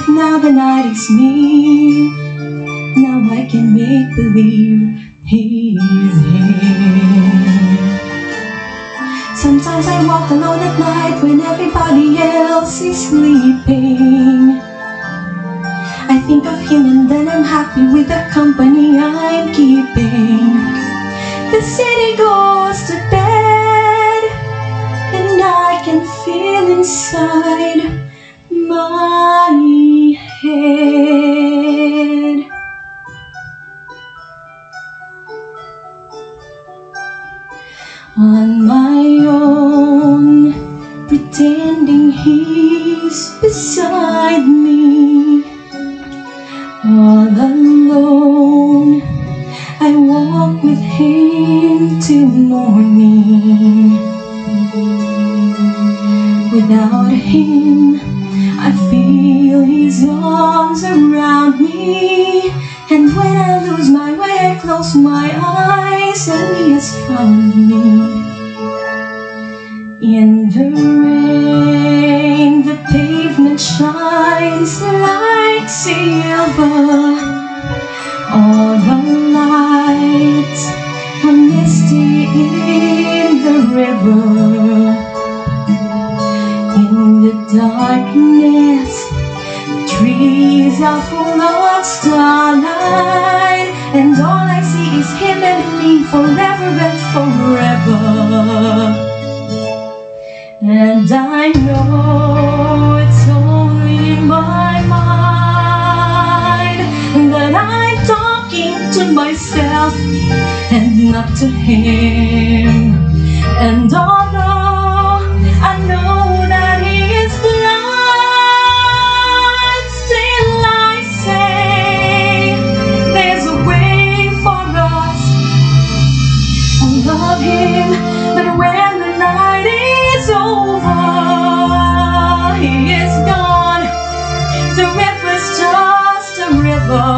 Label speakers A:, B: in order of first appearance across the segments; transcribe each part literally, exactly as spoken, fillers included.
A: now the night is near. Now I can make believe he's here. Sometimes I walk alone at night when everybody else is sleeping. I think of him and then I'm happy with the company I'm keeping. The city goes to bed and I can feel inside my head. On my own, pretending he's beside me. All alone, I walk with him till morning. Without him, I feel his arms around me. And when I lose my way, I close my eyes and he has found me. In the rain, the pavement shines like silver. All the lights are misty in the river. In the darkness, trees are full of starlight, and all I see is him and me forever and forever. And I know it's only in my mind that I'm talking to myself and not to him. And although I know that he is blind, still I say there's a way for us. I love him, but when the night is over, he is gone. The river's just a river.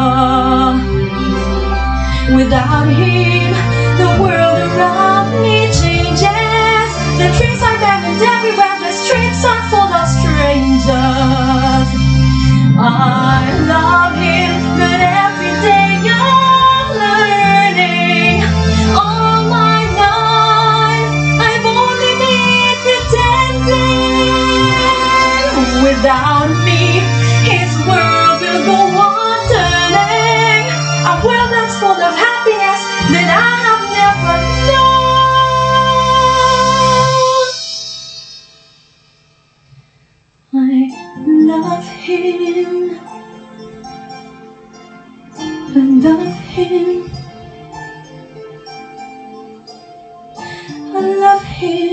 A: Without him, the world around me changes. The trees are buried everywhere, the streets are full of strangers. I love him, but every day I'm learning. All my life, I've only been pretending. Without me, his world will go on turning. A world that's full of happiness that I have never known. I love him. I love him. I love him.